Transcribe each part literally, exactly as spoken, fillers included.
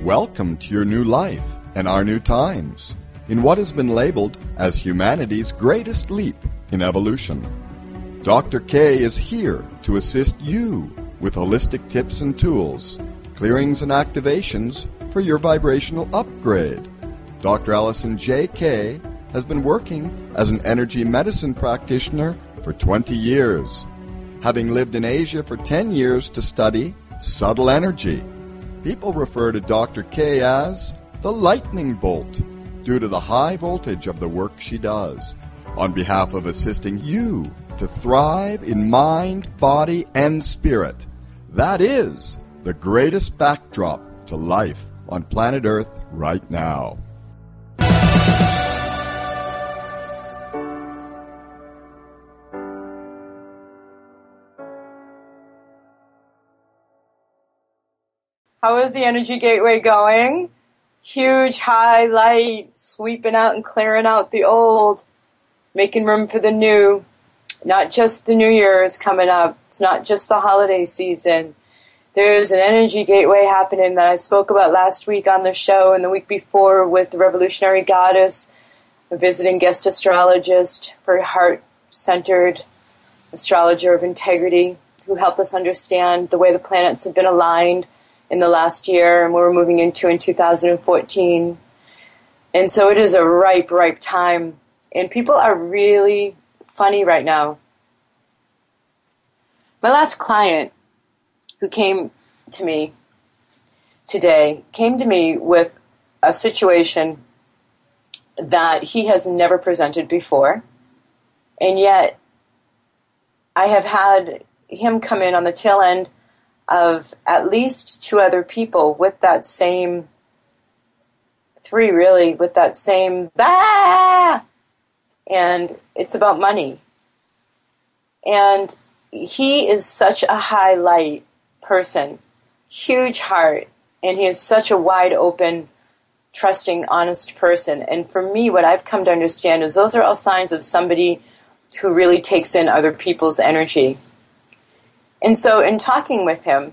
Welcome to your new life and our new times in what has been labeled as humanity's greatest leap in evolution. Doctor K is here to assist you with holistic tips and tools, clearings and activations for your vibrational upgrade. Doctor Allison J. K has been working as an energy medicine practitioner for twenty years, having lived in Asia for ten years to study subtle energy. People refer to Doctor K as the lightning bolt due to the high voltage of the work she does on behalf of assisting you to thrive in mind, body, and spirit. That is the greatest backdrop to life on planet Earth right now. How is the Energy Gateway going? Huge high light, sweeping out and clearing out the old, making room for the new. Not just the New Year is coming up. It's not just the holiday season. There's an Energy Gateway happening that I spoke about last week on the show and the week before with the Revolutionary Goddess, a visiting guest astrologist, very heart-centered astrologer of integrity, who helped us understand the way the planets have been aligned in the last year and we're moving into in two thousand fourteen. And so it is a ripe, ripe time. And people are really funny right now. My last client who came to me today came to me with a situation that he has never presented before. And yet I have had him come in on the tail end of at least two other people with that same, three really, with that same, bah! And it's about money. And he is such a high light person, huge heart, and he is such a wide open, trusting, honest person. And for me, what I've come to understand is those are all signs of somebody who really takes in other people's energy. And so in talking with him,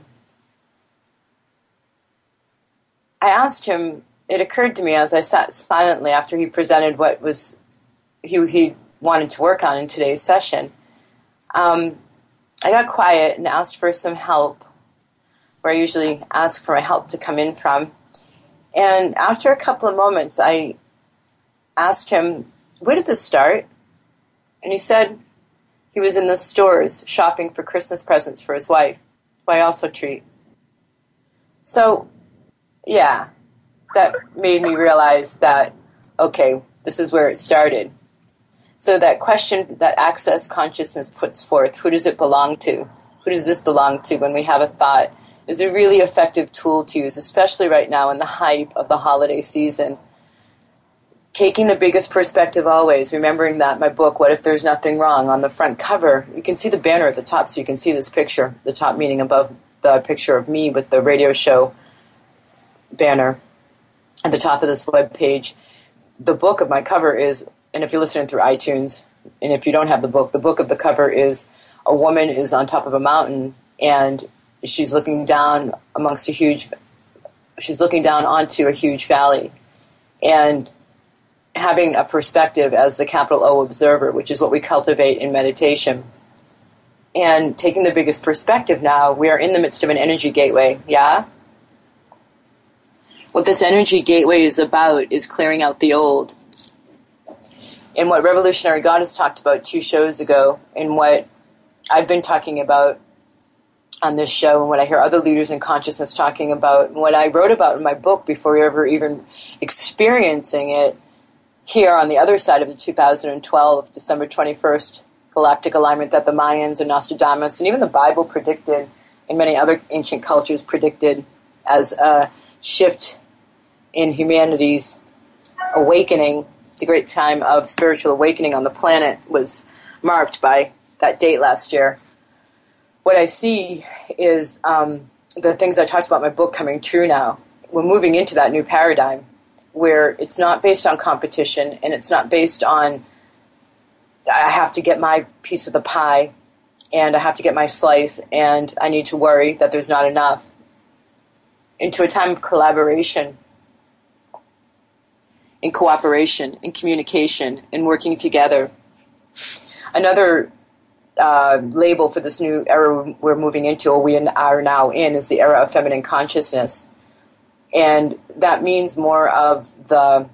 I asked him, it occurred to me as I sat silently after he presented what was he, he wanted to work on in today's session. Um, I got quiet and asked for some help, where I usually ask for my help to come in from. And after a couple of moments, I asked him, where did this start? And he said, he was in the stores shopping for Christmas presents for his wife, who I also treat. So, yeah, that made me realize that, okay, this is where it started. So that question that Access Consciousness puts forth, who does it belong to? Who does this belong to when we have a thought, is a really effective tool to use, especially right now in the hype of the holiday season. Taking the biggest perspective always, remembering that my book, What If There's Nothing Wrong, on the front cover, you can see the banner at the top, so you can see this picture, the top meaning above the picture of me with the radio show banner at the top of this web page. The book of my cover is, and if you're listening through iTunes, and if you don't have the book, the book of the cover is a woman is on top of a mountain, and she's looking down amongst a huge, she's looking down onto a huge valley, and having a perspective as the capital O observer, which is what we cultivate in meditation. And taking the biggest perspective now, we are in the midst of an energy gateway, yeah? What this energy gateway is about is clearing out the old. And what Revolutionary Goddess talked about two shows ago, and what I've been talking about on this show, and what I hear other leaders in consciousness talking about, and what I wrote about in my book before you're ever even experiencing it, here on the other side of the two thousand twelve, December twenty-first, galactic alignment that the Mayans and Nostradamus and even the Bible predicted, and many other ancient cultures predicted as a shift in humanity's awakening. The great time of spiritual awakening on the planet was marked by that date last year. What I see is um, the things I talked about in my book coming true now. We're moving into that new paradigm, where it's not based on competition and it's not based on I have to get my piece of the pie and I have to get my slice and I need to worry that there's not enough. into a time of collaboration, in cooperation, in communication, in working together. Another uh, label for this new era we're moving into, or we are now in, is the era of feminine consciousness. And that means more of the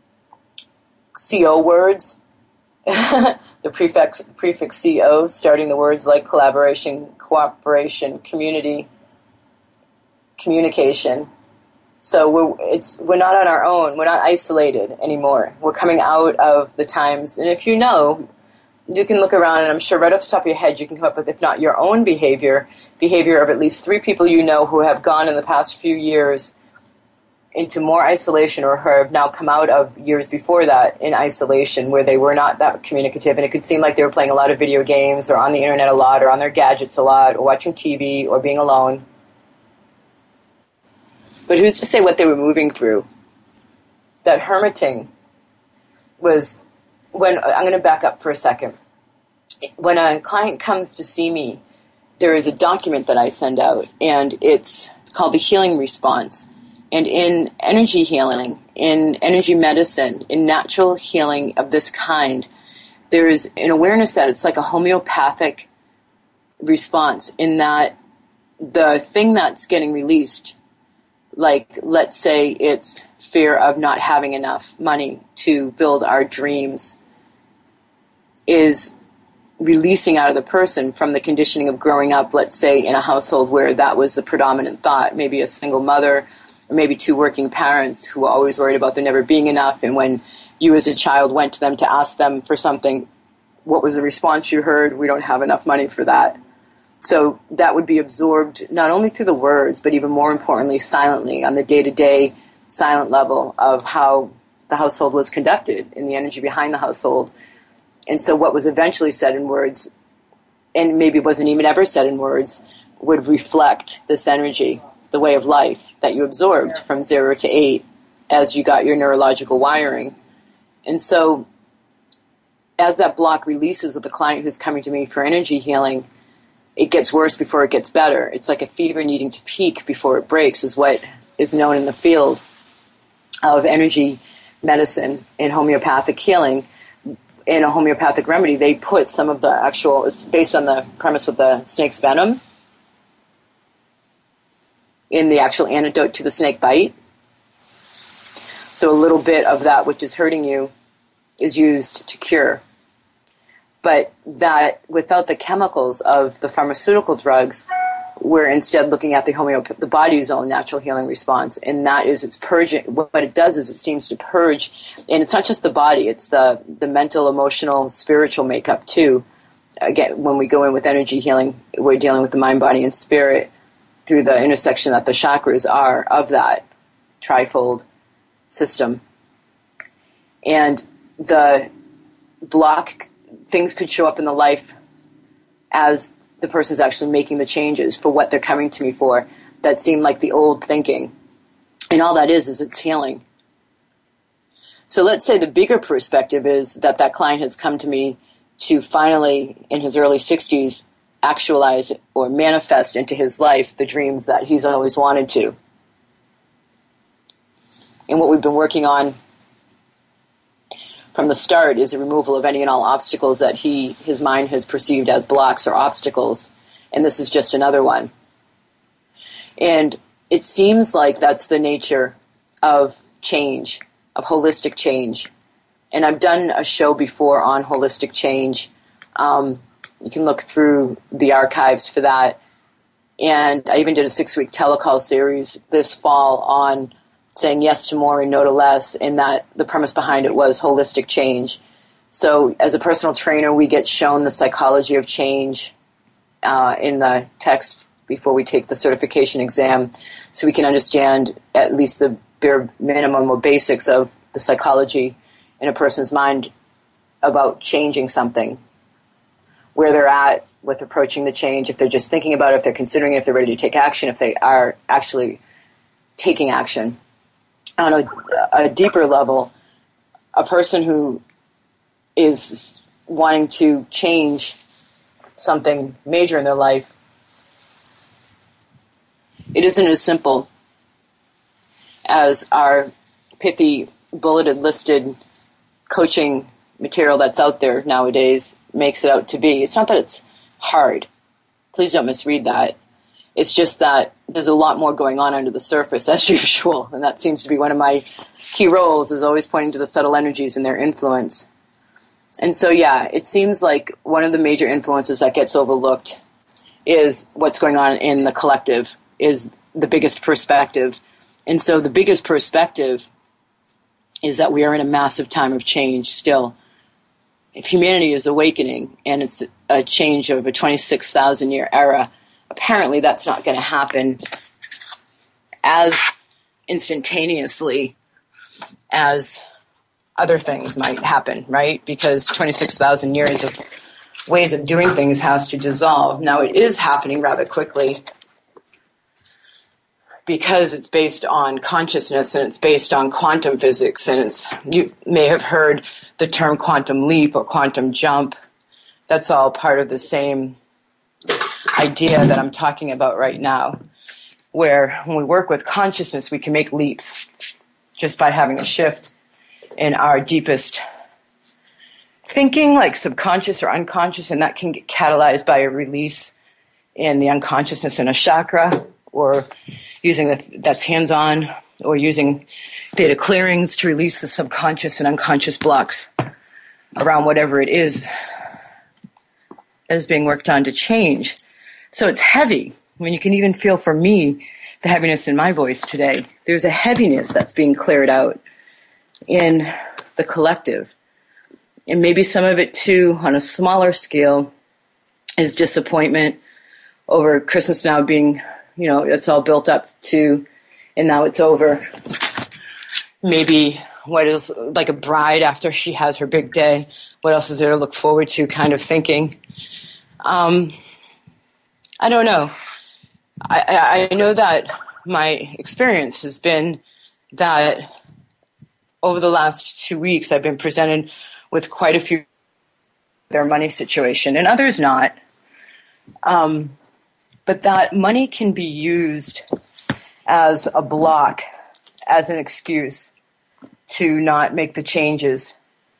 C O words, the prefix, prefix C O, starting the words like collaboration, cooperation, community, communication. So we're, it's, we're not on our own. We're not isolated anymore. We're coming out of the times. And if you know, you can look around, and I'm sure right off the top of your head you can come up with, if not your own behavior, behavior of at least three people you know who have gone in the past few years into more isolation, or who have now come out of years before that in isolation where they were not that communicative, and it could seem like they were playing a lot of video games or on the internet a lot or on their gadgets a lot or watching T V or being alone. But who's to say what they were moving through? That hermiting was when, I'm going to back up for a second. When a client comes to see me, there is a document that I send out, and it's called the healing response. And in energy healing, in energy medicine, in natural healing of this kind, there is an awareness that it's like a homeopathic response, in that the thing that's getting released, like, let's say it's fear of not having enough money to build our dreams, is releasing out of the person from the conditioning of growing up, let's say, in a household where that was the predominant thought, maybe a single mother, or maybe two working parents who were always worried about there never being enough, and when you as a child went to them to ask them for something, what was the response you heard? We don't have enough money for that. So that would be absorbed not only through the words, but even more importantly, silently, on the day-to-day silent level of how the household was conducted, in the energy behind the household. And so what was eventually said in words, and maybe wasn't even ever said in words, would reflect this energy, the way of life that you absorbed from zero to eight as you got your neurological wiring. And so as that block releases with the client who's coming to me for energy healing, it gets worse before it gets better. It's like a fever needing to peak before it breaks, is what is known in the field of energy medicine and homeopathic healing. In a homeopathic remedy, they put some of the actual, it's based on the premise with the snake's venom, in the actual antidote to the snake bite. So a little bit of that which is hurting you is used to cure. But that without the chemicals of the pharmaceutical drugs, we're instead looking at the homeop- the body's own natural healing response, and that is it's purging. What it does is it seems to purge, and it's not just the body; it's the the mental, emotional, spiritual makeup too. Again, when we go in with energy healing, we're dealing with the mind, body, and spirit through the intersection that the chakras are of that trifold system, and the block. Things could show up in the life as the person's actually making the changes for what they're coming to me for that seem like the old thinking. And all that is, is it's healing. So let's say the bigger perspective is that that client has come to me to finally, in his early sixties, actualize or manifest into his life the dreams that he's always wanted to. And what we've been working on from the start is the removal of any and all obstacles that he, his mind has perceived as blocks or obstacles. And this is just another one. And it seems like that's the nature of change, of holistic change. And I've done a show before on holistic change. Um, you can look through the archives for that. And I even did a six-week telecall series this fall on saying yes to more and no to less, and that the premise behind it was holistic change. So as a personal trainer, we get shown the psychology of change uh, in the text before we take the certification exam, so we can understand at least the bare minimum or basics of the psychology in a person's mind about changing something, where they're at with approaching the change, if they're just thinking about it, if they're considering it, if they're ready to take action, if they are actually taking action. On a, a deeper level, a person who is wanting to change something major in their life, it isn't as simple as our pithy, bulleted, listed coaching material that's out there nowadays makes it out to be. It's not that it's hard. Please don't misread that. It's just that there's a lot more going on under the surface, as usual, and that seems to be one of my key roles, is always pointing to the subtle energies and their influence. And so, yeah, it seems like one of the major influences that gets overlooked is what's going on in the collective, is the biggest perspective. And so the biggest perspective is that we are in a massive time of change still. If humanity is awakening, and it's a change of a twenty-six thousand year era, apparently that's not going to happen as instantaneously as other things might happen, right? Because twenty-six thousand years of ways of doing things has to dissolve. Now, it is happening rather quickly because it's based on consciousness and it's based on quantum physics. And it's, you may have heard the term quantum leap or quantum jump. That's all part of the same idea that I'm talking about right now, where when we work with consciousness, we can make leaps just by having a shift in our deepest thinking, like subconscious or unconscious, and that can get catalyzed by a release in the unconsciousness in a chakra, or using the, that's hands-on, or using theta clearings to release the subconscious and unconscious blocks around whatever it is that is being worked on to change. So it's heavy. I mean, you can even feel, for me, the heaviness in my voice today. There's a heaviness that's being cleared out in the collective. And maybe some of it, too, on a smaller scale, is disappointment over Christmas now being, you know, it's all built up to, and now it's over. Maybe what is like a bride after she has her big day, what else is there to look forward to, kind of thinking. Um, I don't know. I, I, I know that my experience has been that over the last two weeks I've been presented with quite a few their money situation, and others not. Um, but that money can be used as a block, as an excuse to not make the changes.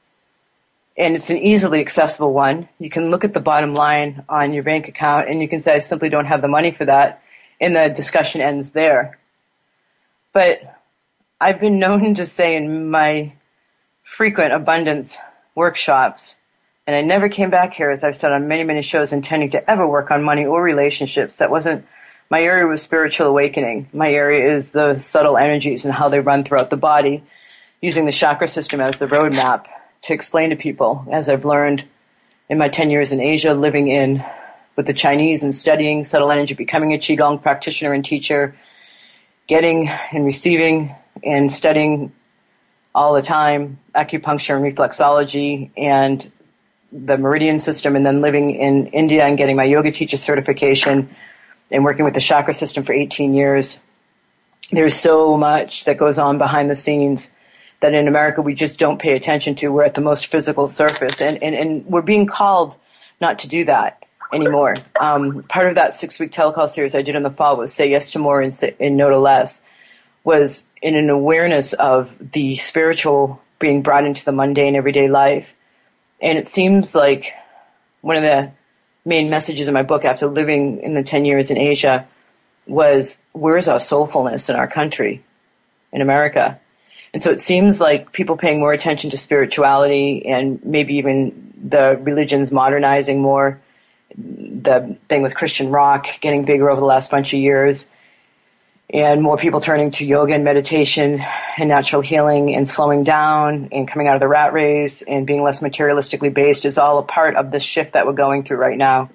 And it's an easily accessible one. You can look at the bottom line on your bank account and you can say, I simply don't have the money for that. And the discussion ends there. But I've been known to say in my frequent abundance workshops, and I never came back here, as I've said on many, many shows, intending to ever work on money or relationships. That wasn't, my area was spiritual awakening. My area is the subtle energies and how they run throughout the body, using the chakra system as the roadmap to explain to people, as I've learned in my ten years in Asia, living in with the Chinese and studying subtle energy, becoming a Qigong practitioner and teacher, getting and receiving and studying all the time acupuncture and reflexology and the meridian system, and then living in India and getting my yoga teacher certification and working with the chakra system for eighteen years. There's so much that goes on behind the scenes that in America we just don't pay attention to. We're at the most physical surface, and, and, and we're being called not to do that anymore. Um, part of that six-week telecall series I did in the fall was Say Yes to More and, say, and No to Less, was in an awareness of the spiritual being brought into the mundane everyday life. And it seems like one of the main messages in my book after living in the ten years in Asia was, where's our soulfulness in our country, in America? And so it seems like people paying more attention to spirituality and maybe even the religions modernizing more, the thing with Christian rock getting bigger over the last bunch of years, and more people turning to yoga and meditation and natural healing and slowing down and coming out of the rat race and being less materialistically based is all a part of the shift that we're going through right now.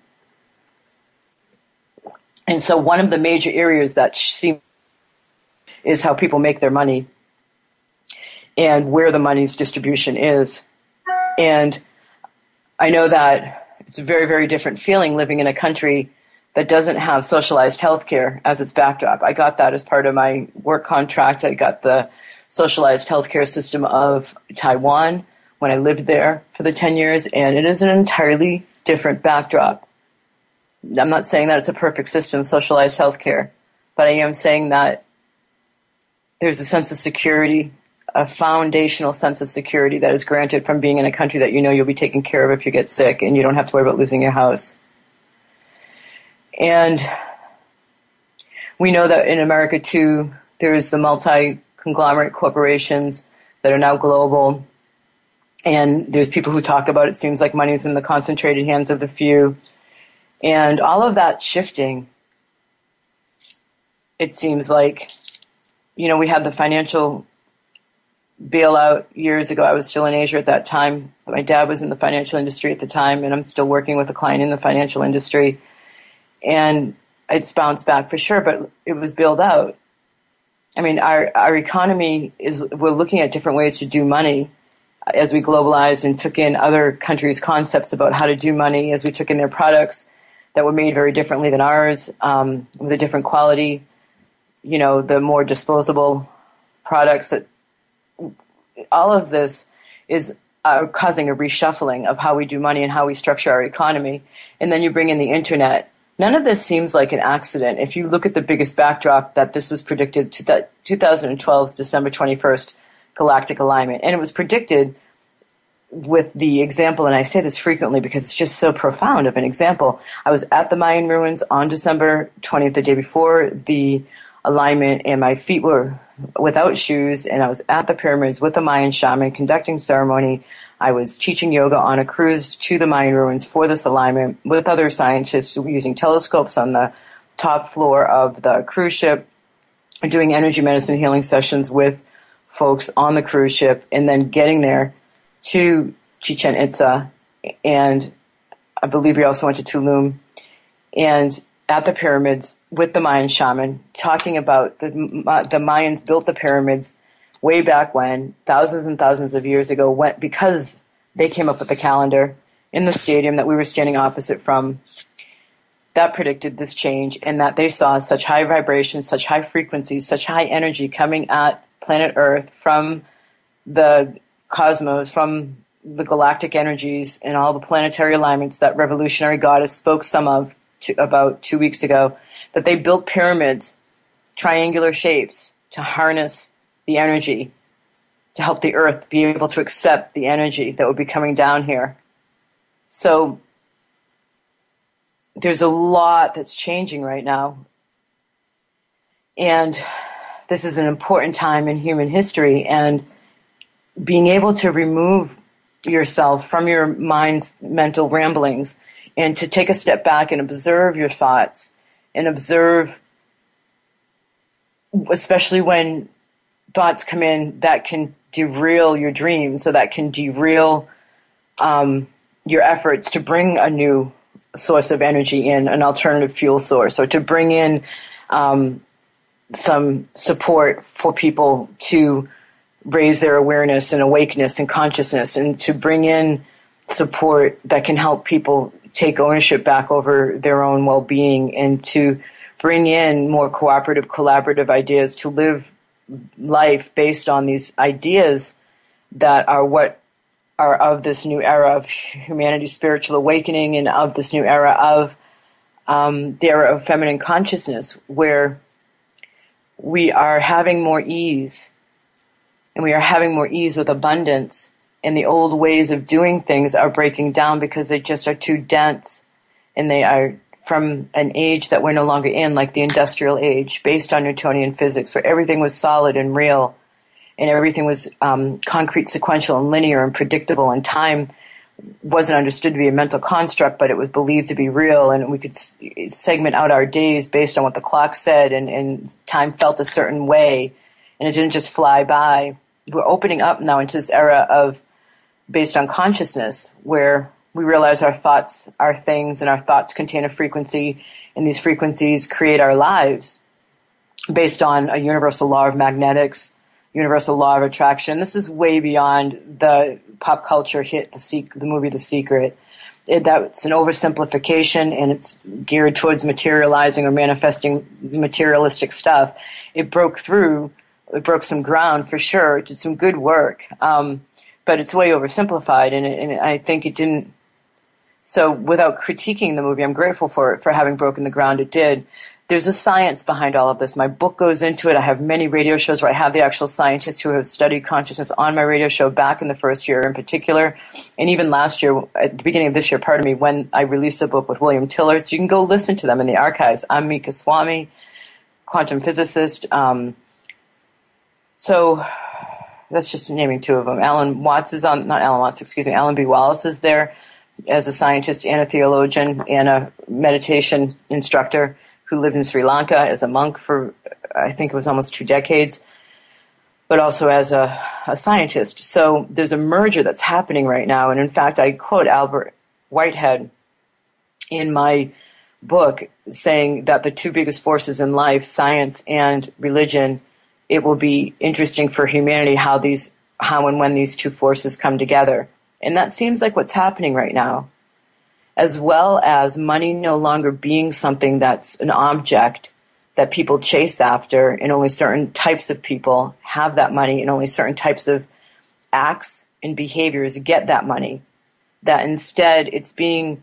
And so one of the major areas that seem is how people make their money and where the money's distribution is. And I know that it's a very, very different feeling living in a country that doesn't have socialized healthcare as its backdrop. I got that as part of my work contract. I got the socialized healthcare system of Taiwan when I lived there for the ten years, and it is an entirely different backdrop. I'm not saying that it's a perfect system, socialized healthcare, but I am saying that there's a sense of security, a foundational sense of security that is granted from being in a country that you know you'll be taken care of if you get sick and you don't have to worry about losing your house. And we know that in America, too, there's the multi-conglomerate corporations that are now global. And there's people who talk about it seems like money's in the concentrated hands of the few. And all of that shifting, it seems like, you know, we had the financial bailout years ago. I was still in Asia at that time. My dad was in the financial industry at the time, and I'm still working with a client in the financial industry. And it's bounced back for sure, but it was bailed out. I mean, our, our economy is, we're looking at different ways to do money as we globalized and took in other countries' concepts about how to do money, as we took in their products that were made very differently than ours, um, with a different quality, you know, the more disposable products. That all of this is uh, causing a reshuffling of how we do money and how we structure our economy. And then you bring in the internet. None of this seems like an accident. If you look at the biggest backdrop that this was predicted to that twenty twelve's December twenty-first galactic alignment. And it was predicted with the example, and I say this frequently because it's just so profound of an example. I was at the Mayan ruins on December twentieth, the day before the alignment, and my feet were without shoes, and I was at the pyramids with a Mayan shaman conducting ceremony. I was teaching yoga on a cruise to the Mayan ruins for this alignment with other scientists using telescopes on the top floor of the cruise ship, doing energy medicine healing sessions with folks on the cruise ship, and then getting there to Chichen Itza. And I believe we also went to Tulum, and at the pyramids with the Mayan shaman, talking about the, the Mayans built the pyramids way back when, thousands and thousands of years ago, went, because they came up with the calendar in the stadium that we were standing opposite from, that predicted this change, and that they saw such high vibrations, such high frequencies, such high energy coming at planet Earth from the cosmos, from the galactic energies and all the planetary alignments that Revolutionary Goddess spoke some of to, about two weeks ago, that they built pyramids, triangular shapes, to harness the energy, to help the earth be able to accept the energy that would be coming down here. So there's a lot that's changing right now. And this is an important time in human history, and being able to remove yourself from your mind's mental ramblings and to take a step back and observe your thoughts and observe, especially when thoughts come in that can derail your dreams, so that can derail um, your efforts to bring a new source of energy in, an alternative fuel source, or to bring in um, some support for people to raise their awareness and awakeness and consciousness, and to bring in support that can help people take ownership back over their own well-being, and to bring in more cooperative, collaborative ideas to live life based on these ideas that are what are of this new era of humanity's spiritual awakening, and of this new era of um, the era of feminine consciousness, where we are having more ease, and we are having more ease with abundance, and the old ways of doing things are breaking down because they just are too dense, and they are from an age that we're no longer in, like the industrial age, based on Newtonian physics, where everything was solid and real, and everything was um, concrete, sequential, and linear, and predictable, and time wasn't understood to be a mental construct, but it was believed to be real, and we could s- segment out our days based on what the clock said, and, and time felt a certain way, and it didn't just fly by. We're opening up now into this era of based on consciousness, where we realize our thoughts are things, and our thoughts contain a frequency, and these frequencies create our lives based on a universal law of magnetics, universal law of attraction. This is way beyond the pop culture hit, the, Se- the movie The Secret. It, that's an oversimplification, and it's geared towards materializing or manifesting materialistic stuff. It broke through, it broke some ground for sure, it did some good work, um, but it's way oversimplified, and, it, and I think it didn't. So without critiquing the movie, I'm grateful for it, for having broken the ground it did. there's a science behind all of this. My book goes into it. I have many radio shows where I have the actual scientists who have studied consciousness on my radio show back in the first year in particular. And even last year, at the beginning of this year, pardon me, when I released a book with William Tillard. So you can go listen to them in the archives. I'm Mika Swami, quantum physicist. Um, so that's just naming two of them. Alan Watts is on, not Alan Watts, excuse me, Alan B. Wallace is there as a scientist and a theologian and a meditation instructor who lived in Sri Lanka as a monk for, I think it was almost two decades, but also as a, a scientist. So there's a merger that's happening right now. And in fact, I quote Albert Whitehead in my book saying that the two biggest forces in life, science and religion, it will be interesting for humanity how these, how and when these two forces come together. And that seems like what's happening right now, as well as money no longer being something that's an object that people chase after, and only certain types of people have that money, and only certain types of acts and behaviors get that money. That instead it's being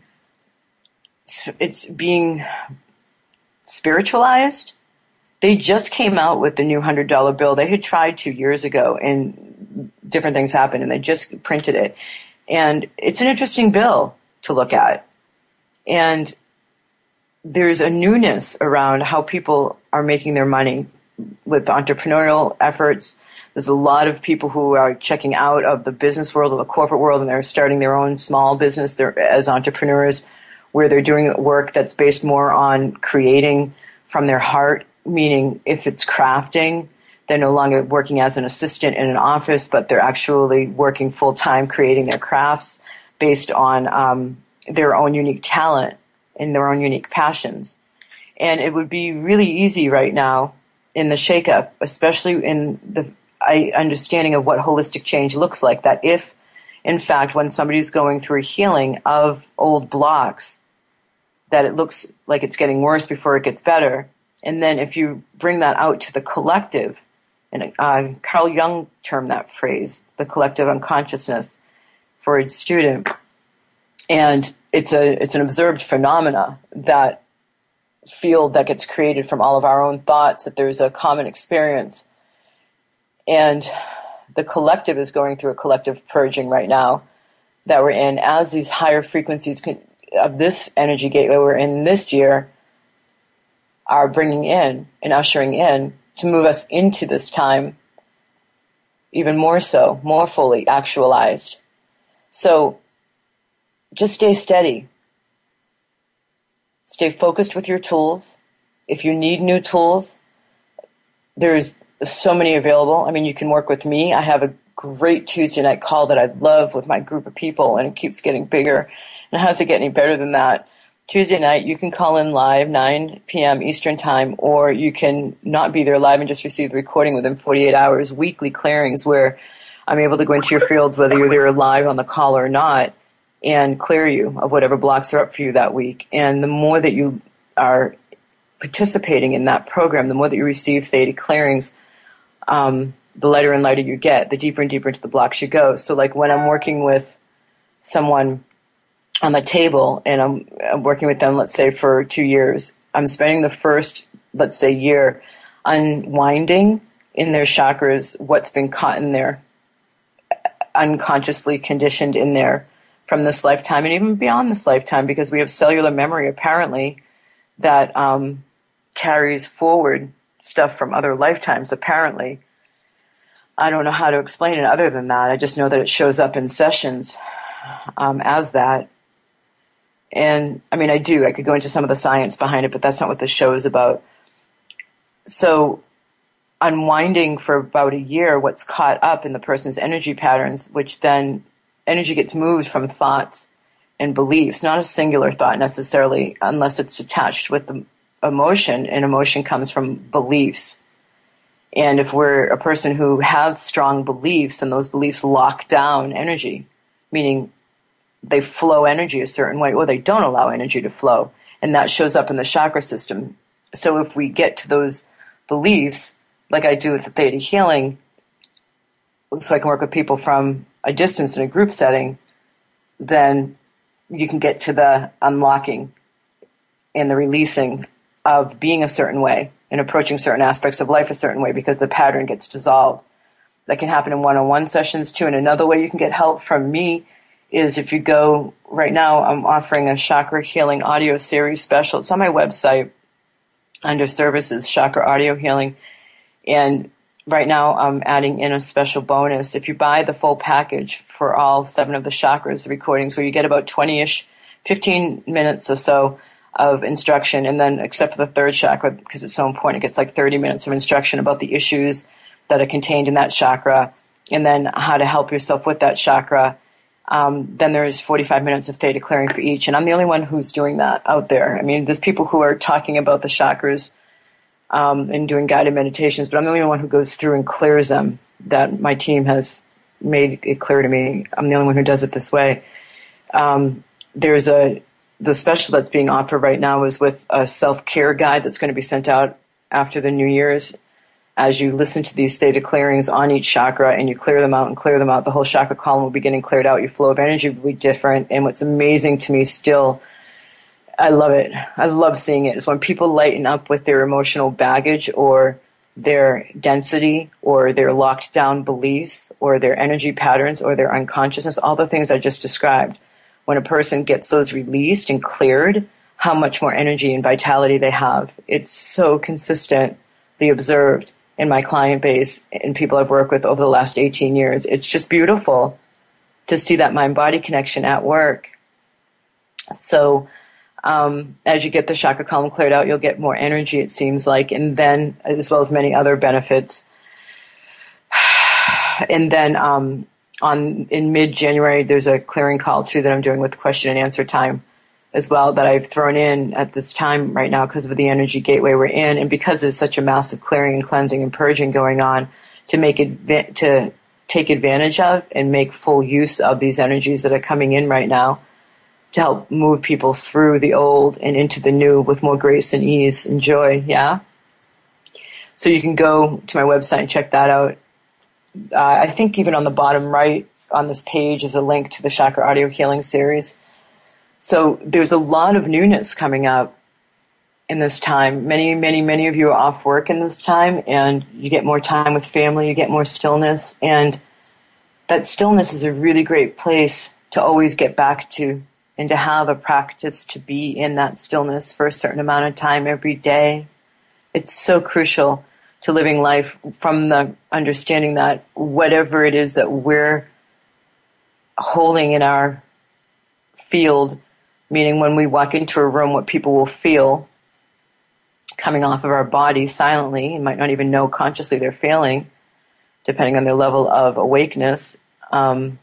it's being spiritualized. They just came out with the new one hundred dollar bill. They had tried two years ago, and different things happened, and they just printed it. And it's an interesting bill to look at. And there's a newness around how people are making their money with entrepreneurial efforts. There's a lot of people who are checking out of the business world or the corporate world, and they're starting their own small business they're, as entrepreneurs, where they're doing work that's based more on creating from their heart, meaning if it's crafting, they're no longer working as an assistant in an office, but they're actually working full-time creating their crafts based on um, their own unique talent and their own unique passions. And it would be really easy right now in the shakeup, especially in the I, understanding of what holistic change looks like, that if, in fact, when somebody's going through a healing of old blocks, that it looks like it's getting worse before it gets better. And then if you bring that out to the collective, and uh, Carl Jung termed that phrase, the collective unconsciousness, for its student. And it's a it's an observed phenomena, that field that gets created from all of our own thoughts, that there's a common experience. And the collective is going through a collective purging right now that we're in, as these higher frequencies can, of this energy gateway we're in this year are bringing in and ushering in to move us into this time even more so, more fully actualized. So just stay steady. Stay focused with your tools. If you need new tools, there's so many available. I mean, you can work with me. I have a great Tuesday night call that I love with my group of people, and it keeps getting bigger. And how does it get any better than that? Tuesday night, you can call in live, nine p.m. Eastern Time, or you can not be there live and just receive the recording within forty-eight hours, weekly clearings where I'm able to go into your fields, whether you're there live on the call or not, and clear you of whatever blocks are up for you that week. And the more that you are participating in that program, the more that you receive theta clearings, um, the lighter and lighter you get, the deeper and deeper into the blocks you go. So like when I'm working with someone on the table and I'm, I'm working with them, let's say for two years, I'm spending the first, let's say, year unwinding in their chakras what's been caught in there, unconsciously conditioned in there from this lifetime and even beyond this lifetime, because we have cellular memory apparently that um, carries forward stuff from other lifetimes apparently. I don't know how to explain it other than that. I just know that it shows up in sessions um, as that. And I mean, I do. I could go into some of the science behind it, but that's not what the show is about. So unwinding for about a year what's caught up in the person's energy patterns, which then energy gets moved from thoughts and beliefs, not a singular thought necessarily, unless it's attached with the emotion, and emotion comes from beliefs. And if we're a person who has strong beliefs and those beliefs lock down energy, meaning they flow energy a certain way, or they don't allow energy to flow, and that shows up in the chakra system. So if we get to those beliefs, like I do with the theta healing, so I can work with people from a distance in a group setting, then you can get to the unlocking and the releasing of being a certain way and approaching certain aspects of life a certain way because the pattern gets dissolved. That can happen in one-on-one sessions too. And another way you can get help from me is if you go, right now I'm offering a chakra healing audio series special. It's on my website under services, chakra audio healing. And right now I'm adding in a special bonus. If you buy the full package for all seven of the chakras, the recordings, where you get about twenty-ish, fifteen minutes or so of instruction, and then except for the third chakra, because it's so important, it gets like thirty minutes of instruction about the issues that are contained in that chakra, and then how to help yourself with that chakra. Um, then there's forty-five minutes of theta clearing for each, and I'm the only one who's doing that out there. I mean, there's people who are talking about the chakras um, and doing guided meditations, but I'm the only one who goes through and clears them. That my team has made it clear to me. I'm the only one who does it this way. Um, there's a the special that's being offered right now is with a self-care guide that's going to be sent out after the New Year's. As you listen to these theta clearings on each chakra and you clear them out and clear them out, the whole chakra column will be getting cleared out. Your flow of energy will be different. And what's amazing to me still, I love it. I love seeing it, is when people lighten up with their emotional baggage or their density or their locked down beliefs or their energy patterns or their unconsciousness, all the things I just described. When a person gets those released and cleared, how much more energy and vitality they have. It's so consistently observed in my client base and people I've worked with over the last eighteen years. It's just beautiful to see that mind-body connection at work. So um, as you get the chakra column cleared out, you'll get more energy, it seems like, and then, as well as many other benefits. And then um, on in mid-January, there's a clearing call, too, that I'm doing with question and answer time as well, that I've thrown in at this time right now because of the energy gateway we're in, and because there's such a massive clearing and cleansing and purging going on, to make it to take advantage of and make full use of these energies that are coming in right now to help move people through the old and into the new with more grace and ease and joy. Yeah. So you can go to my website and check that out. Uh, I think even on the bottom right on this page is a link to the Chakra Audio Healing series. So there's a lot of newness coming up in this time. Many, many, many of you are off work in this time, and you get more time with family, you get more stillness, and that stillness is a really great place to always get back to and to have a practice to be in that stillness for a certain amount of time every day. It's so crucial to living life from the understanding that whatever it is that we're holding in our field, meaning when we walk into a room, what people will feel coming off of our body silently, and might not even know consciously they're feeling, depending on their level of awakeness, um,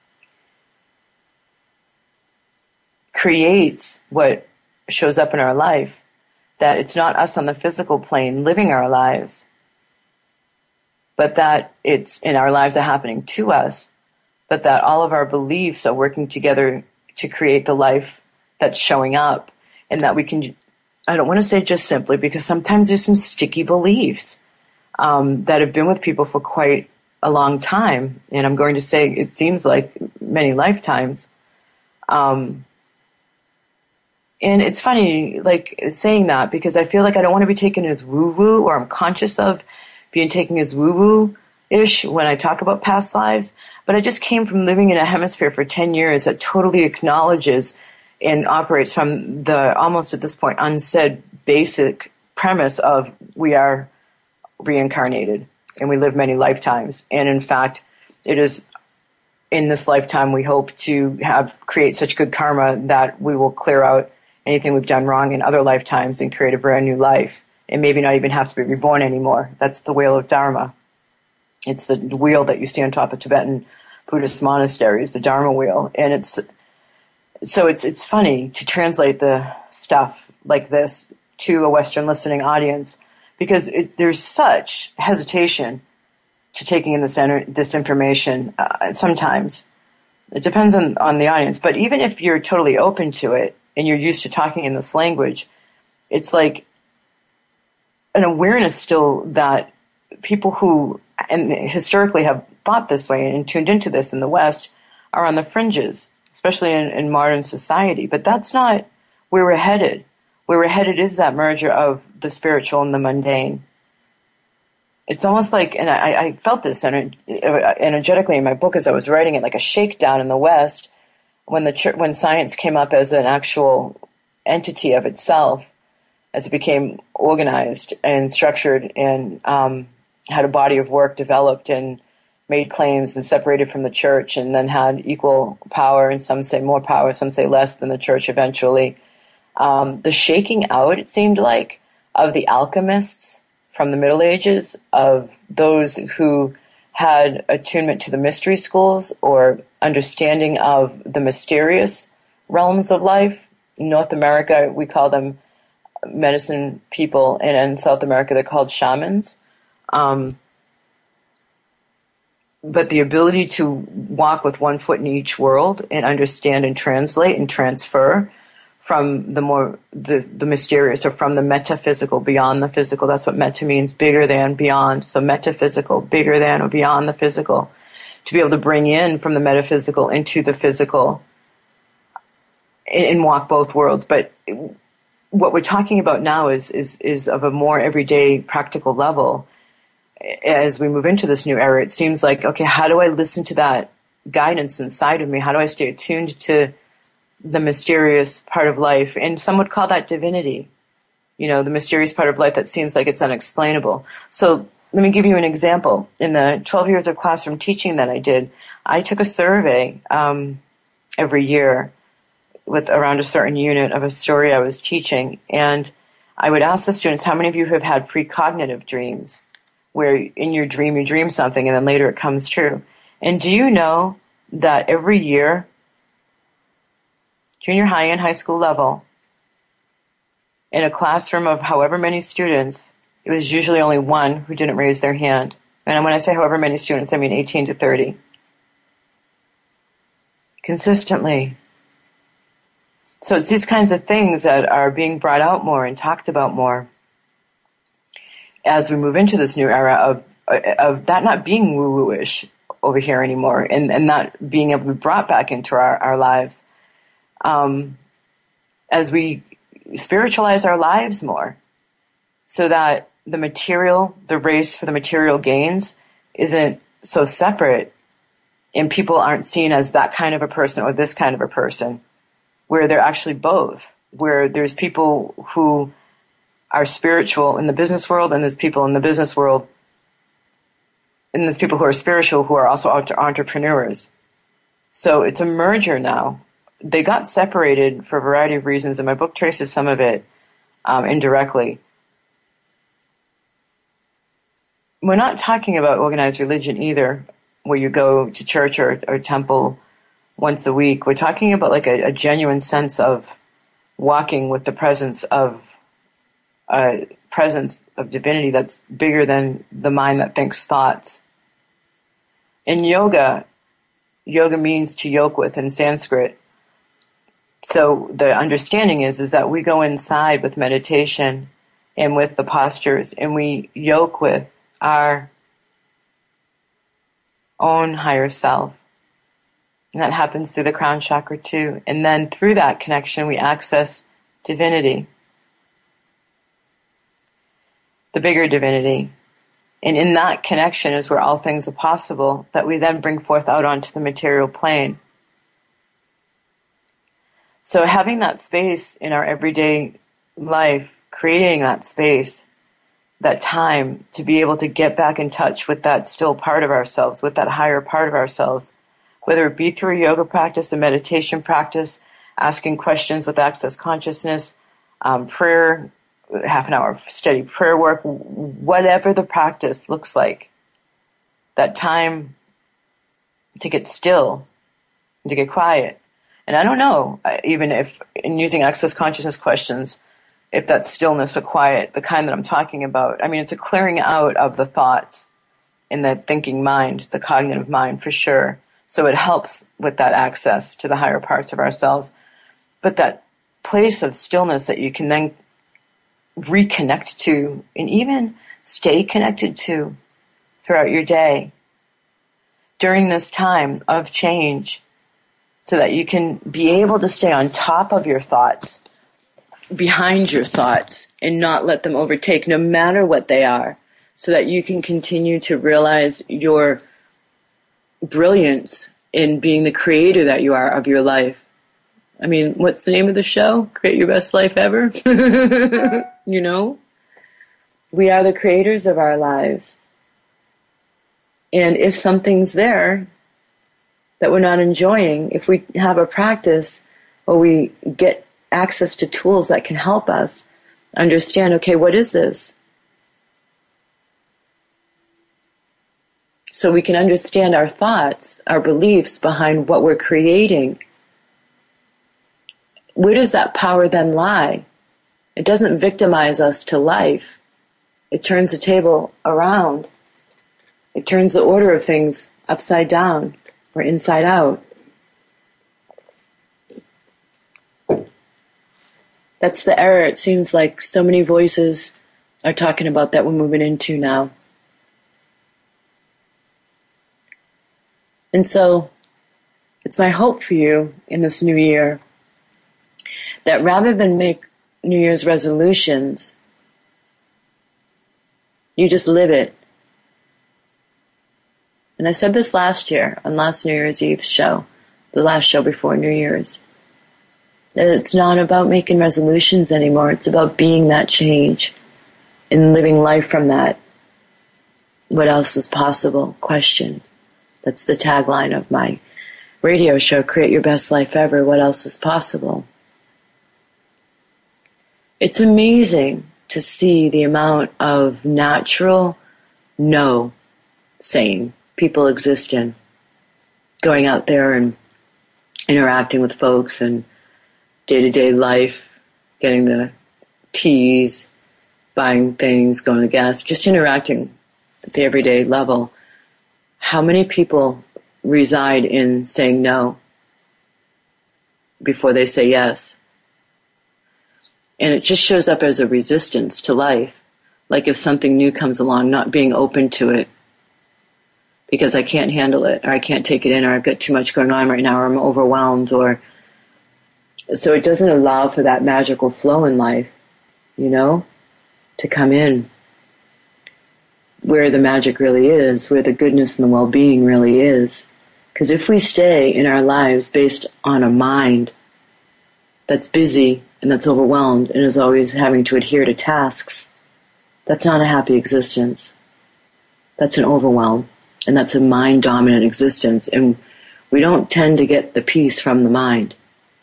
creates what shows up in our life. That it's not us on the physical plane living our lives, but that it's in our lives are happening to us, but that all of our beliefs are working together to create the life that's showing up, and that we can, I don't want to say just simply, because sometimes there's some sticky beliefs um, that have been with people for quite a long time, and I'm going to say it seems like many lifetimes. Um, and it's funny, like, saying that, because I feel like I don't want to be taken as woo-woo, or I'm conscious of being taken as woo-woo-ish when I talk about past lives, but I just came from living in a hemisphere for ten years that totally acknowledges and operates from the almost at this point unsaid basic premise of we are reincarnated and we live many lifetimes. And in fact, it is in this lifetime we hope to have create such good karma that we will clear out anything we've done wrong in other lifetimes and create a brand new life, and maybe not even have to be reborn anymore. That's the wheel of Dharma. It's the wheel that you see on top of Tibetan Buddhist monasteries, the Dharma wheel. And it's so it's it's funny to translate the stuff like this to a Western listening audience, because it, there's such hesitation to taking in this, this information uh, sometimes. It depends on, on the audience. But even if you're totally open to it and you're used to talking in this language, it's like an awareness still that people who and historically have thought this way and tuned into this in the West are on the fringes, especially in, in modern society. But that's not where we're headed. where we're headed is that merger of the spiritual and the mundane. It's almost like, and I, I felt this energetically in my book as I was writing it, like a shakedown in the West when the church, when science came up as an actual entity of itself, as it became organized and structured and um, had a body of work developed and made claims and separated from the church, and then had equal power, and some say more power, some say less than the church eventually. Um, the shaking out, it seemed like, of the alchemists from the Middle Ages, of those who had attunement to the mystery schools or understanding of the mysterious realms of life. In North America, we call them medicine people, and in South America, they're called shamans. Um, but the ability to walk with one foot in each world and understand and translate and transfer from the more the, the mysterious, or from the metaphysical beyond the physical. That's what meta means, bigger than, beyond. So metaphysical, bigger than or beyond the physical. To be able to bring in from the metaphysical into the physical and, and walk both worlds. But what we're talking about now is, is, is of a more everyday practical level. As we move into this new era, it seems like, okay, how do I listen to that guidance inside of me? How do I stay attuned to the mysterious part of life? And some would call that divinity, you know, the mysterious part of life that seems like it's unexplainable. So let me give you an example. In the twelve years of classroom teaching that I did, I took a survey um, every year with around a certain unit of a story I was teaching. And I would ask the students, how many of you have had precognitive dreams, where in your dream you dream something and then later it comes true? And do you know that every year, junior high and high school level, in a classroom of however many students, it was usually only one who didn't raise their hand. And when I say however many students, I mean eighteen to thirty. Consistently. So it's these kinds of things that are being brought out more and talked about more as we move into this new era of of that not being woo-woo-ish over here anymore, and, and not being able to be brought back into our, our lives. Um, as we spiritualize our lives more, so that the material, the race for the material gains isn't so separate, and people aren't seen as that kind of a person or this kind of a person, where they're actually both, where there's people who are spiritual in the business world, and there's people in the business world, and there's people who are spiritual who are also entrepreneurs. So it's a merger now. They got separated for a variety of reasons, and my book traces some of it um, indirectly. We're not talking about organized religion either, where you go to church or, or temple once a week. We're talking about like a, a genuine sense of walking with the presence of uh, presence of divinity that's bigger than the mind that thinks thoughts. In yoga, yoga means to yoke with in Sanskrit. So the understanding is, is that we go inside with meditation and with the postures, and we yoke with our own higher self. And that happens through the crown chakra too. And then through that connection, we access divinity, the bigger divinity. And in that connection is where all things are possible, that we then bring forth out onto the material plane. So having that space in our everyday life, creating that space, that time to be able to get back in touch with that still part of ourselves, with that higher part of ourselves, whether it be through a yoga practice, a meditation practice, asking questions with access consciousness, um, prayer, half an hour of steady prayer work, whatever the practice looks like, that time to get still, to get quiet. And I don't know, even if in using access consciousness questions, if that stillness or quiet, the kind that I'm talking about, I mean, it's a clearing out of the thoughts in the thinking mind, the cognitive mind for sure. So it helps with that access to the higher parts of ourselves. But that place of stillness that you can then reconnect to and even stay connected to throughout your day during this time of change, so that you can be able to stay on top of your thoughts behind your thoughts and not let them overtake, no matter what they are, so that you can continue to realize your brilliance in being the creator that you are of your life. I mean, what's the name of the show? Create Your Best Life Ever? You know? We are the creators of our lives. And if something's there that we're not enjoying, if we have a practice or we get access to tools that can help us understand, okay, what is this? So we can understand our thoughts, our beliefs behind what we're creating. Where does that power then lie? It doesn't victimize us to life. It turns the table around. It turns the order of things upside down or inside out. That's the era it seems like so many voices are talking about that we're moving into now. And so it's my hope for you in this new year that rather than make New Year's resolutions, you just live it. And I said this last year on last New Year's Eve's show, the last show before New Year's, that it's not about making resolutions anymore. It's about being that change and living life from that. What else is possible? Question. That's the tagline of my radio show, Create Your Best Life Ever. What else is possible? It's amazing to see the amount of natural no saying people exist in. Going out there and interacting with folks and day-to-day life, getting the teas, buying things, going to gas, just interacting at the everyday level. How many people reside in saying no before they say yes? And it just shows up as a resistance to life. Like if something new comes along, not being open to it because I can't handle it, or I can't take it in, or I've got too much going on right now, or I'm overwhelmed, or so it doesn't allow for that magical flow in life, you know, to come in where the magic really is, where the goodness and the well-being really is. Because if we stay in our lives based on a mind that's busy and that's overwhelmed and is always having to adhere to tasks, that's not a happy existence. That's an overwhelm, and that's a mind-dominant existence, and we don't tend to get the peace from the mind.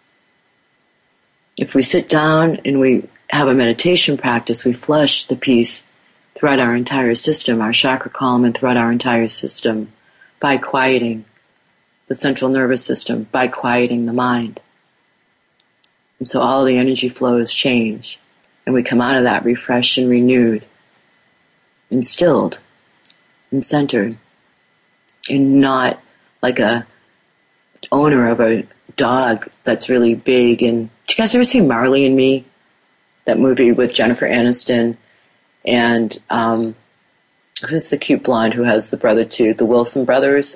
If we sit down and we have a meditation practice, we flush the peace throughout our entire system, our chakra column, and throughout our entire system by quieting the central nervous system, by quieting the mind. And so all the energy flows change, and we come out of that refreshed and renewed, and stilled, and centered, and not like a owner of a dog that's really big. And did you guys ever see Marley and Me? That movie with Jennifer Aniston and um, who's the cute blonde who has the brother too? The Wilson brothers.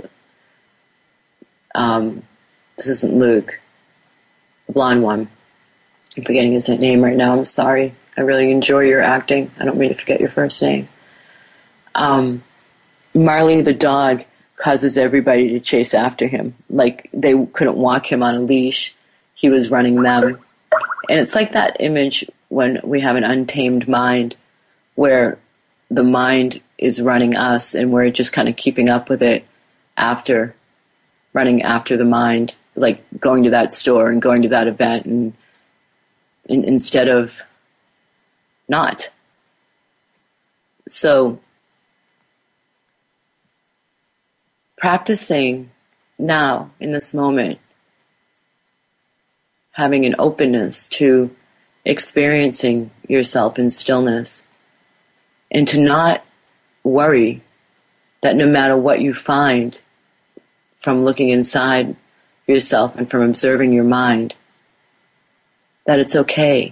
Um, this isn't Luke, the blonde one. I'm forgetting his name right now. I'm sorry. I really enjoy your acting. I don't mean to forget your first name. Um, Marley the dog causes everybody to chase after him. Like they couldn't walk him on a leash. He was running them. And it's like that image when we have an untamed mind where the mind is running us and we're just kind of keeping up with it after, running after the mind, like going to that store and going to that event and, and instead of not. So practicing now in this moment, having an openness to experiencing yourself in stillness, and to not worry that no matter what you find from looking inside yourself and from observing your mind, that it's okay,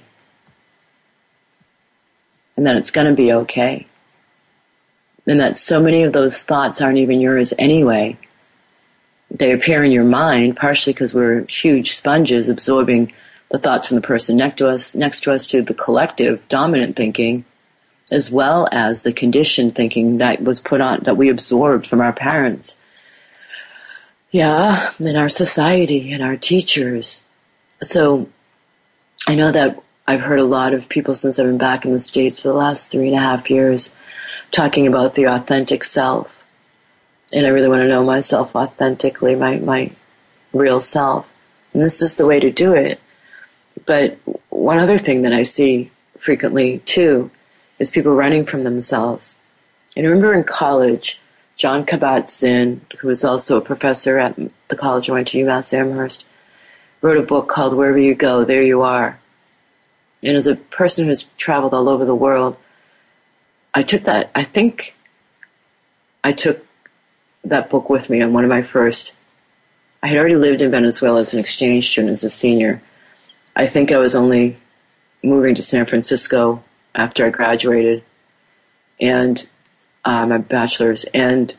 and that it's going to be okay, and that so many of those thoughts aren't even yours anyway. They appear in your mind, partially because we're huge sponges absorbing the thoughts from the person next to us, next to us to the collective dominant thinking, as well as the conditioned thinking that was put on, that we absorbed from our parents. Yeah, and our society and our teachers. So I know that I've heard a lot of people since I've been back in the States for the last three and a half years talking about the authentic self. And I really want to know myself authentically, my, my real self. And this is the way to do it. But one other thing that I see frequently, too, is people running from themselves. And I remember in college, John Kabat-Zinn, who was also a professor at the college I went to, UMass Amherst, wrote a book called Wherever You Go, There You Are. And as a person who's traveled all over the world, I took that, I think I took that book with me on one of my first, I had already lived in Venezuela as an exchange student as a senior. I think I was only moving to San Francisco after I graduated and uh, my bachelor's. And,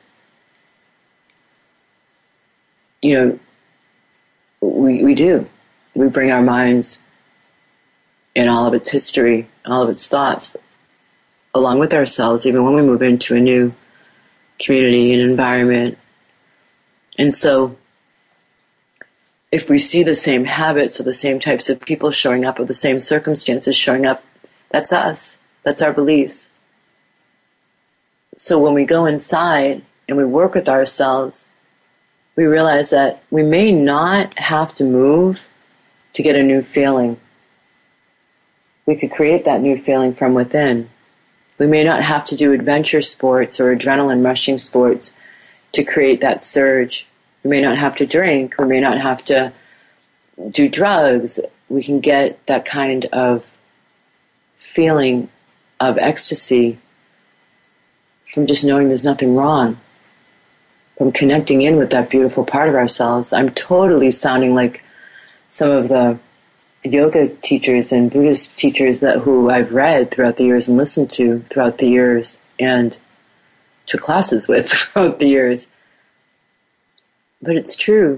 you know, we, we do. We bring our minds and all of its history, all of its thoughts, along with ourselves, even when we move into a new community and environment. And so if we see the same habits or the same types of people showing up or the same circumstances showing up, that's us. That's our beliefs. So when we go inside and we work with ourselves, we realize that we may not have to move to get a new feeling. We could create that new feeling from within. We may not have to do adventure sports or adrenaline rushing sports to create that surge. We may not have to drink. We may not have to do drugs. We can get that kind of feeling of ecstasy from just knowing there's nothing wrong, from connecting in with that beautiful part of ourselves. I'm totally sounding like some of the yoga teachers and Buddhist teachers that who I've read throughout the years and listened to throughout the years and took classes with throughout the years. But it's true.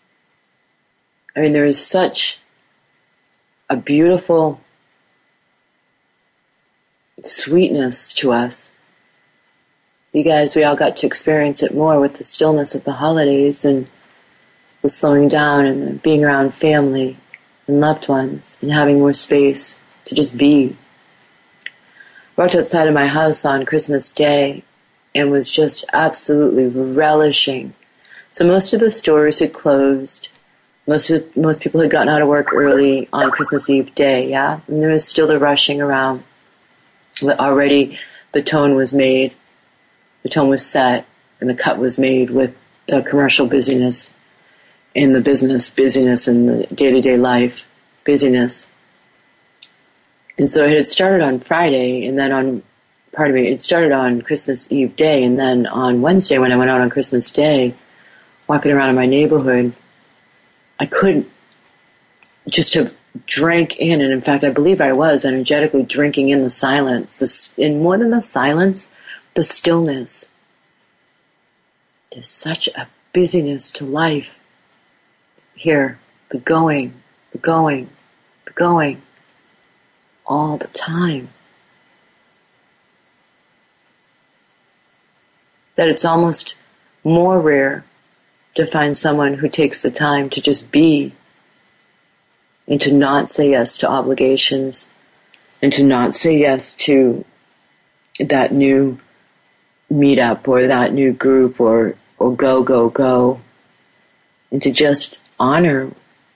I mean, there is such a beautiful sweetness to us. You guys, we all got to experience it more with the stillness of the holidays and the slowing down and the being around family and loved ones and having more space to just be. I walked outside of my house on Christmas Day and was just absolutely relishing. So most of the stores had closed. Most of, most people had gotten out of work early on Christmas Eve day, yeah? And there was still the rushing around. But already the tone was made, the tone was set, and the cut was made with the commercial busyness and the business busyness and the day-to-day life busyness. And so it had started on Friday, and then on, pardon me, it started on Christmas Eve day, and then on Wednesday when I went out on Christmas Day, walking around in my neighborhood, I couldn't just have drank in, and in fact I believe I was energetically drinking in the silence, this, and more than the silence, the stillness. There's such a busyness to life here, the going, the going, the going, all the time. That it's almost more rare to find someone who takes the time to just be and to not say yes to obligations and to not say yes to that new meetup or that new group or, or go, go, go, and to just honor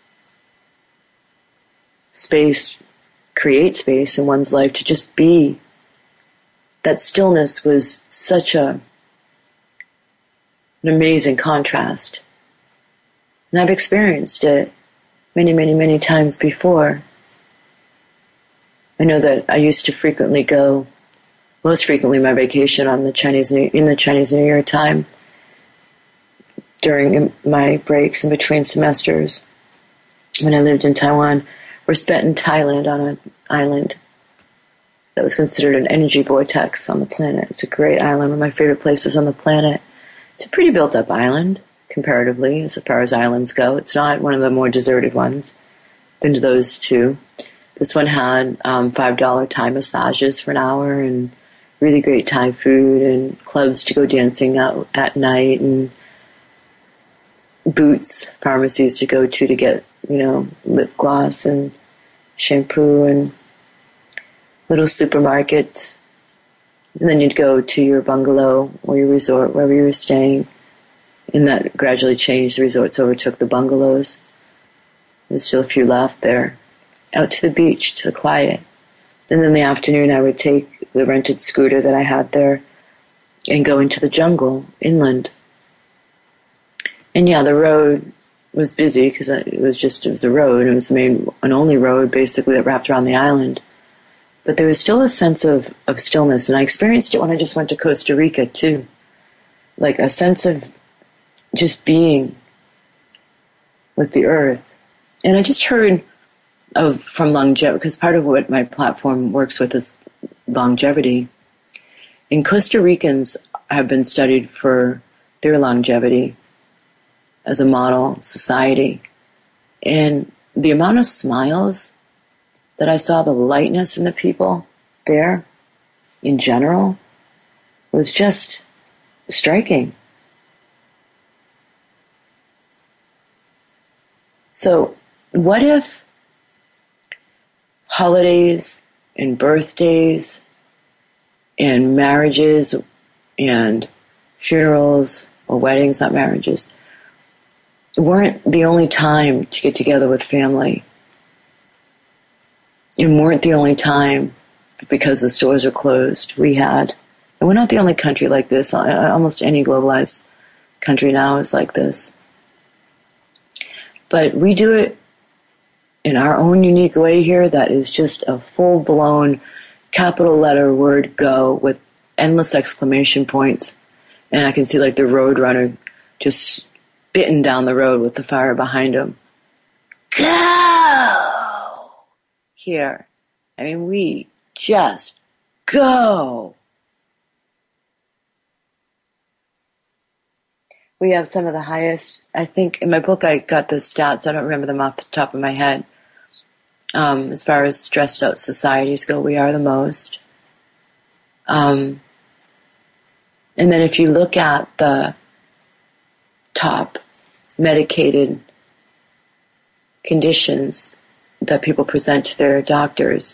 space, create space in one's life to just be. That stillness was such a an amazing contrast. And I've experienced it many, many, many times before. I know that I used to frequently go, most frequently my vacation on the Chinese New, in the Chinese New Year time, during my breaks in between semesters when I lived in Taiwan, were spent in Thailand on an island that was considered an energy vortex on the planet. It's a great island, one of my favorite places on the planet. It's a pretty built-up island, comparatively, as far as islands go. It's not one of the more deserted ones. been to those two. This one had um, five dollar Thai massages for an hour and really great Thai food and clubs to go dancing out at night and Boots pharmacies to go to to get, you know, lip gloss and shampoo and little supermarkets. And then you'd go to your bungalow or your resort, wherever you were staying. And that gradually changed. The resorts overtook the bungalows. There's still a few left there. Out to the beach, to the quiet. And in the afternoon I would take the rented scooter that I had there and go into the jungle, inland. And yeah, the road was busy because it was just, it was a road. It was the main and only road basically that wrapped around the island. But there was still a sense of, of stillness. And I experienced it when I just went to Costa Rica too. Like a sense of just being with the earth. And I just heard of from longevity, because part of what my platform works with is longevity. And Costa Ricans have been studied for their longevity as a model society. And the amount of smiles that I saw, the lightness in the people there in general, was just striking. So what if holidays and birthdays and marriages and funerals or weddings, not marriages, weren't the only time to get together with family, and weren't the only time because the stores are closed we had. And we're not the only country like this. Almost any globalized country now is like this. But we do it in our own unique way here that is just a full-blown capital letter word go with endless exclamation points. And I can see like the road runner just spitting down the road with the fire behind him. Go! Here. I mean, we just go. We have some of the highest, I think, in my book I got the stats, I don't remember them off the top of my head. Um, as far as stressed out societies go, we are the most. Um, and then if you look at the top medicated conditions that people present to their doctors,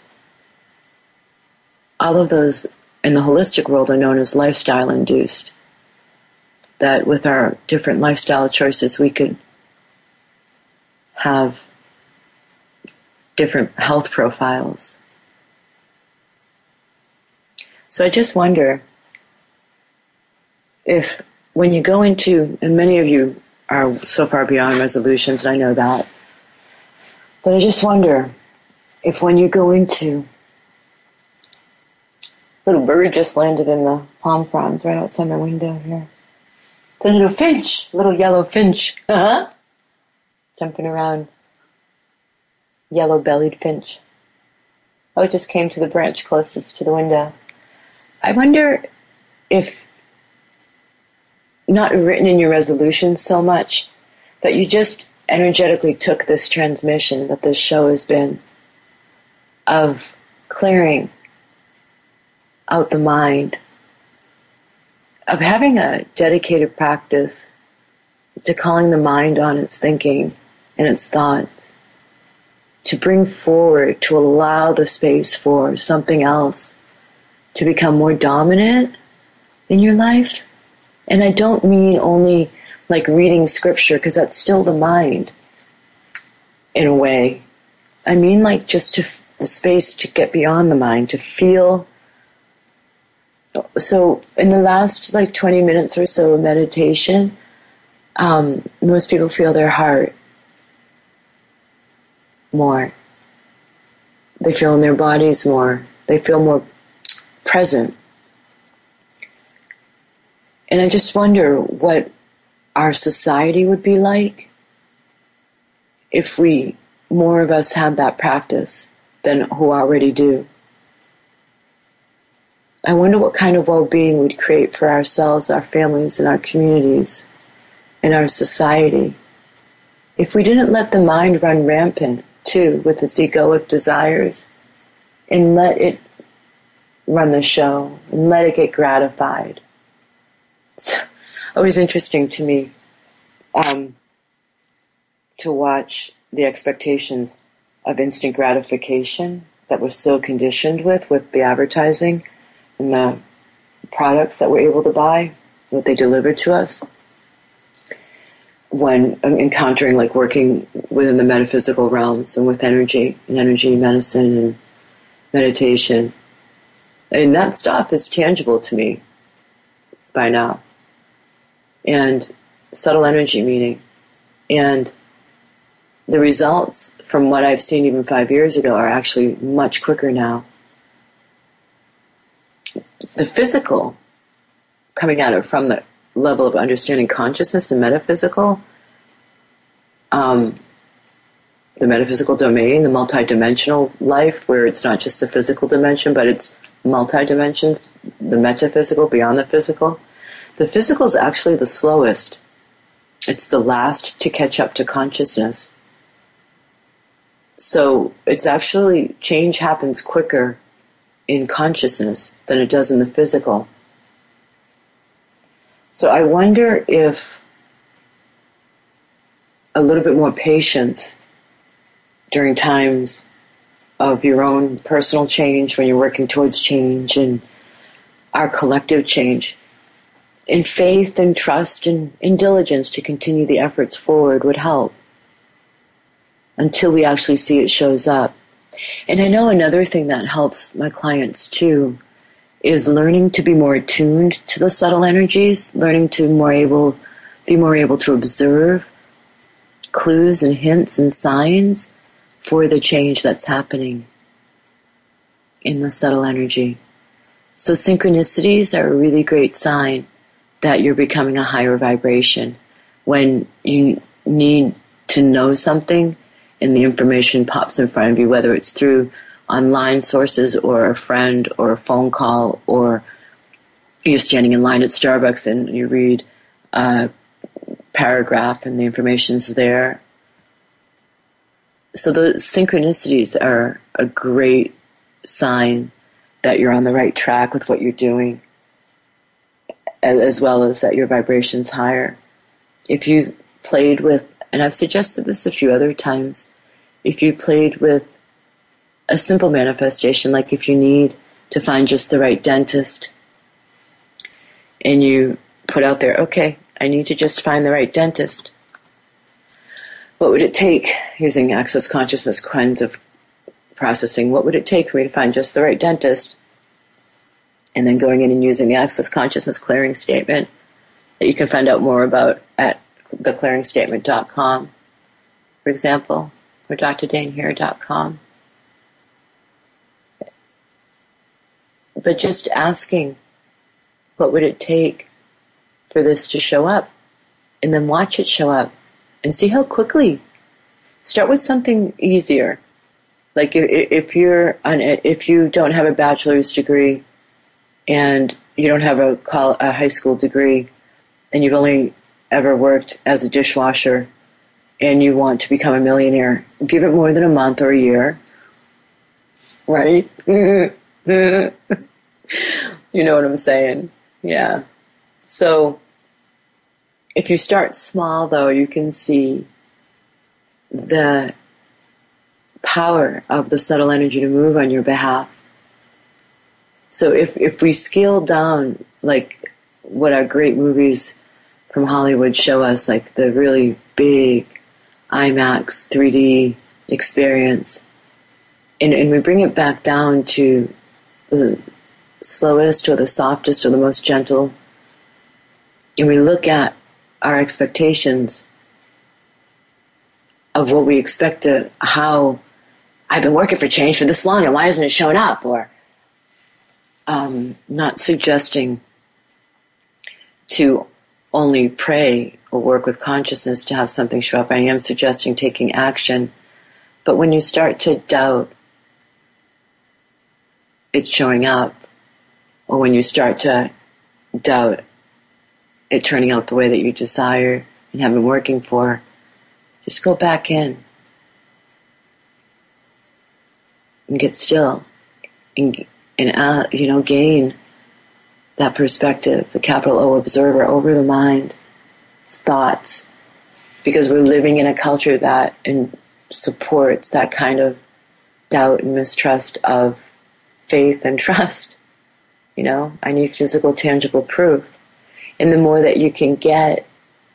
all of those in the holistic world are known as lifestyle induced. That with our different lifestyle choices we could have different health profiles. So I just wonder if when you go into, and many of you are so far beyond resolutions, and I know that, but I just wonder if when you go into, little bird just landed in the palm fronds right outside my window here. It's a little finch, little yellow finch, uh-huh. Jumping around, yellow-bellied finch. Oh, it just came to the branch closest to the window. I wonder if, not written in your resolutions so much, that you just energetically took this transmission that this show has been of clearing out the mind, of having a dedicated practice to calling the mind on its thinking and its thoughts, to bring forward, to allow the space for something else to become more dominant in your life. And I don't mean only like reading scripture, because that's still the mind in a way. I mean like just to the space to get beyond the mind, to feel. So in the last like twenty minutes or so of meditation, um, most people feel their heart more. They feel in their bodies more. They feel more present. And I just wonder what our society would be like if we, more of us had that practice than who already do. I wonder what kind of well-being we'd create for ourselves, our families, and our communities, and our society if we didn't let the mind run rampant too, with its egoic desires, and let it run the show, and let it get gratified. It's always interesting to me um, to watch the expectations of instant gratification that we're so conditioned with, with the advertising and the products that we're able to buy, what they deliver to us. When encountering, like working within the metaphysical realms and with energy, and energy medicine and meditation. I mean, that stuff is tangible to me by now. And subtle energy meaning. And the results from what I've seen even five years ago are actually much quicker now. The physical, coming at it from the level of understanding consciousness and metaphysical, um, the metaphysical domain, the multidimensional life, where it's not just the physical dimension, but it's multi-dimensions, the metaphysical beyond the physical. The physical is actually the slowest. It's the last to catch up to consciousness. So it's actually, change happens quicker in consciousness than it does in the physical. So I wonder if a little bit more patience during times of your own personal change, when you're working towards change and our collective change, in faith and trust and in diligence to continue the efforts forward would help until we actually see it shows up. And I know another thing that helps my clients too is learning to be more attuned to the subtle energies, learning to more able, be more able to observe clues and hints and signs for the change that's happening in the subtle energy. So synchronicities are a really great sign that you're becoming a higher vibration. When you need to know something and the information pops in front of you, whether it's through online sources or a friend or a phone call, or you're standing in line at Starbucks and you read a paragraph and the information's there. So the synchronicities are a great sign that you're on the right track with what you're doing, as well as that your vibration's higher. If you played with, and I've suggested this a few other times, if you played with a simple manifestation, like if you need to find just the right dentist, and you put out there, okay, I need to just find the right dentist. What would it take, using Access Consciousness kinds of processing, what would it take for me to find just the right dentist? And then going in and using the Access Consciousness clearing statement that you can find out more about at the clearing statement dot com, for example, or d r dane here dot com. But just asking, what would it take for this to show up? And then watch it show up and see how quickly. Start with something easier. Like if you're on, if you don't have a bachelor's degree and you don't have a, call, a high school degree, and you've only ever worked as a dishwasher and you want to become a millionaire, give it more than a month or a year, right? You know what I'm saying? Yeah. So if you start small, though, you can see the power of the subtle energy to move on your behalf. So if, if we scale down, like what our great movies from Hollywood show us, like the really big IMAX three D experience, and, and we bring it back down to the slowest or the softest or the most gentle, and we look at our expectations of what we expect to, how I've been working for change for this long and why isn't it showing up? Or um, not suggesting to only pray or work with consciousness to have something show up. I am suggesting taking action. But when you start to doubt it showing up, or when you start to doubt it turning out the way that you desire and have been working for, just go back in. and get still and, and uh, you know, gain that perspective, the capital O observer over the mind, thoughts, because we're living in a culture that in, supports that kind of doubt and mistrust of faith and trust. You know, I need physical, tangible proof. And the more that you can get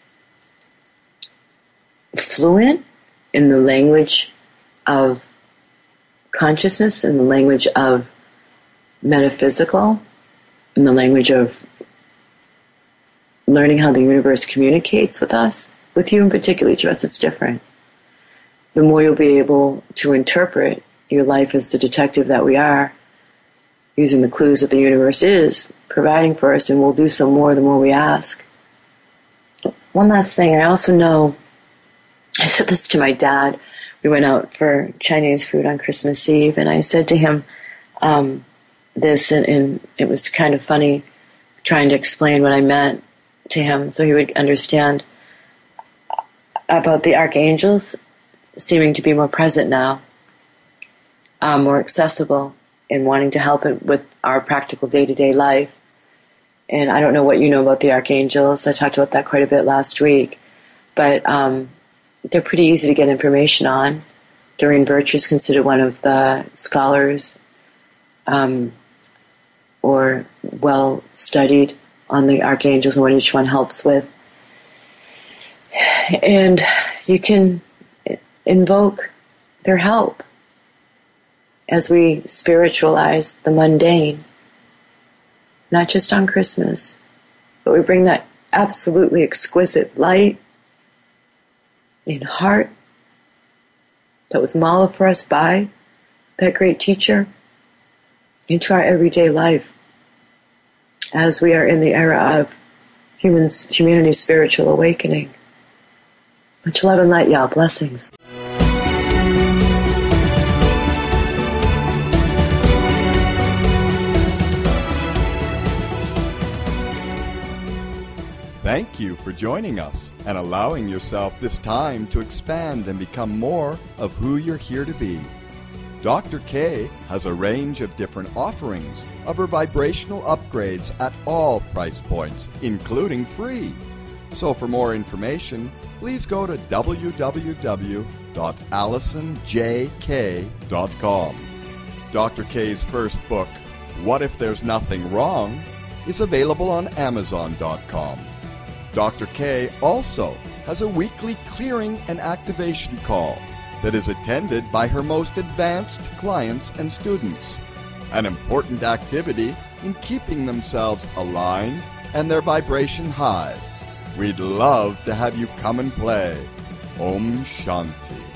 fluent in the language of consciousness, in the language of metaphysical, in the language of learning how the universe communicates with us, with you in particular, each of us is different, the more you'll be able to interpret your life as the detective that we are, using the clues that the universe is providing for us, and we'll do so more the more we ask. One last thing, I also know, I said this to my dad, we went out for Chinese food on Christmas Eve, and I said to him um, this, and, and it was kind of funny trying to explain what I meant to him so he would understand about the archangels seeming to be more present now, um, more accessible, and wanting to help it with our practical day-to-day life. And I don't know what you know about the archangels. I talked about that quite a bit last week. But um, they're pretty easy to get information on. Doreen Birch is considered one of the scholars um, or well-studied on the archangels and what each one helps with. And you can invoke their help as we spiritualize the mundane, not just on Christmas, but we bring that absolutely exquisite light and heart that was modeled for us by that great teacher into our everyday life as we are in the era of humans, humanity's spiritual awakening. Much love and light, y'all. Blessings. Thank you for joining us and allowing yourself this time to expand and become more of who you're here to be. Doctor K has a range of different offerings of her vibrational upgrades at all price points, including free. So for more information, please go to w w w dot allison j k dot com. Doctor K's first book, What If There's Nothing Wrong?, is available on amazon dot com. Doctor K also has a weekly clearing and activation call that is attended by her most advanced clients and students, an important activity in keeping themselves aligned and their vibration high. We'd love to have you come and play. Om Shanti.